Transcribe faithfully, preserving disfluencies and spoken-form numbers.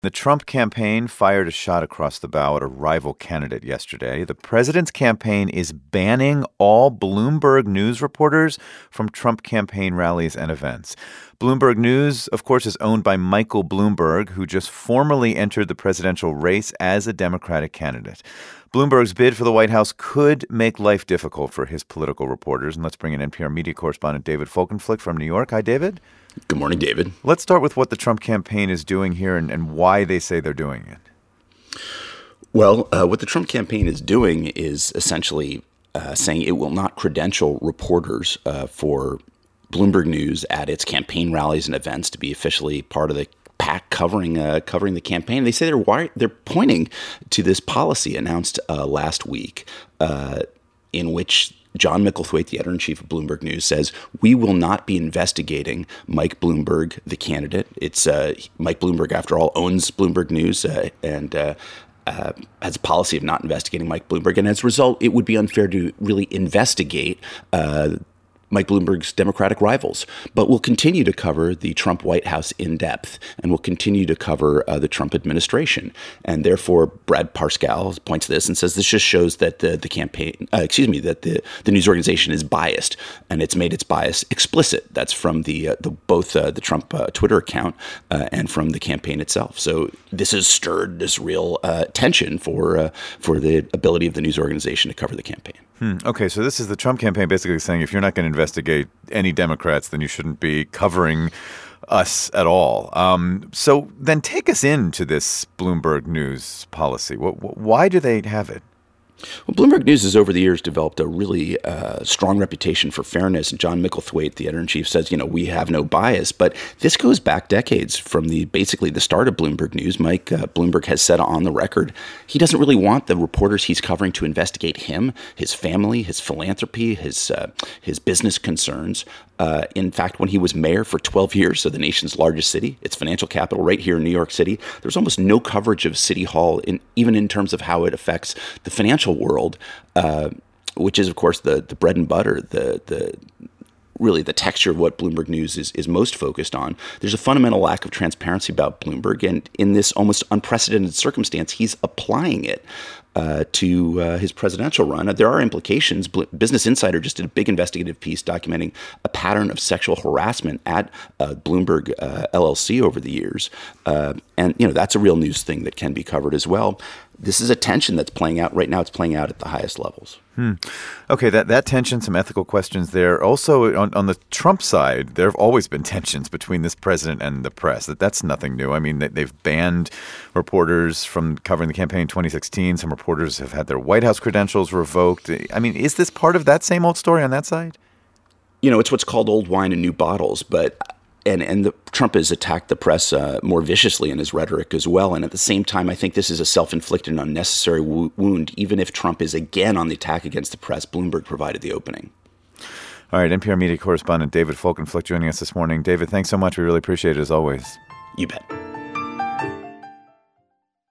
The Trump campaign fired a shot across the bow at a rival candidate yesterday. The president's campaign is banning all Bloomberg News reporters from Trump campaign rallies and events. Bloomberg News, of course, is owned by Michael Bloomberg, who just formally entered the presidential race as a Democratic candidate. Bloomberg's bid for the White House could make life difficult for his political reporters. And let's bring in N P R media correspondent David Folkenflik from New York. Hi, David. Good morning, David. Let's start with what the Trump campaign is doing here and, and why they say they're doing it. Well, uh, what the Trump campaign is doing is essentially uh, saying it will not credential reporters uh, for Bloomberg News at its campaign rallies and events to be officially part of the pack covering uh, covering the campaign. They say they're wi- they're pointing to this policy announced uh, last week uh, in which John Micklethwait, the editor-in-chief of Bloomberg News, says, we will not be investigating Mike Bloomberg, the candidate. It's uh, Mike Bloomberg, after all, owns Bloomberg News uh, and uh, uh, has a policy of not investigating Mike Bloomberg. And as a result, it would be unfair to really investigate uh, Mike Bloomberg's Democratic rivals. But we'll continue to cover the Trump White House in depth, and we'll continue to cover uh, the Trump administration. And therefore, Brad Parscale points to this and says this just shows that the the campaign, uh, excuse me, that the, the news organization is biased, and it's made its bias explicit. That's from the uh, the both uh, the Trump uh, Twitter account uh, and from the campaign itself. So this has stirred this real uh, tension for uh, for the ability of the news organization to cover the campaign. Hmm. Okay, so this is the Trump campaign basically saying if you're not going to investigate any Democrats, then you shouldn't be covering us at all. Um, so then take us into this Bloomberg News policy. What, why do they have it? Well, Bloomberg News has over the years developed a really uh, strong reputation for fairness. And John Micklethwait, the editor-in-chief, says, you know, we have no bias. But this goes back decades from the basically the start of Bloomberg News. Mike uh, Bloomberg has said on the record he doesn't really want the reporters he's covering to investigate him, his family, his philanthropy, his uh, his business concerns. Uh, in fact, when he was mayor for twelve years of the nation's largest city, its financial capital right here in New York City, there was almost no coverage of City Hall, in, even in terms of how it affects the financial world, uh, which is, of course, the the bread and butter, the the really the texture of what Bloomberg News is, is most focused on. There's a fundamental lack of transparency about Bloomberg, and in this almost unprecedented circumstance, he's applying it uh, to uh, his presidential run. There are implications. Business Insider just did a big investigative piece documenting a pattern of sexual harassment at uh, Bloomberg uh, L L C over the years, uh, and you know that's a real news thing that can be covered as well. This is a tension that's playing out right now. It's playing out at the highest levels. Hmm. Okay, that, that tension, some ethical questions there. Also, on, on the Trump side, there have always been tensions between this president and the press. That That's nothing new. I mean, they, they've banned reporters from covering the campaign in twenty sixteen. Some reporters have had their White House credentials revoked. I mean, is this part of that same old story on that side? You know, it's what's called old wine in new bottles, but And and the, Trump has attacked the press uh, more viciously in his rhetoric as well. And at the same time, I think this is a self-inflicted and unnecessary wo- wound. Even if Trump is again on the attack against the press, Bloomberg provided the opening. All right, N P R media correspondent David Folkenflik joining us this morning. David, thanks so much. We really appreciate it as always. You bet.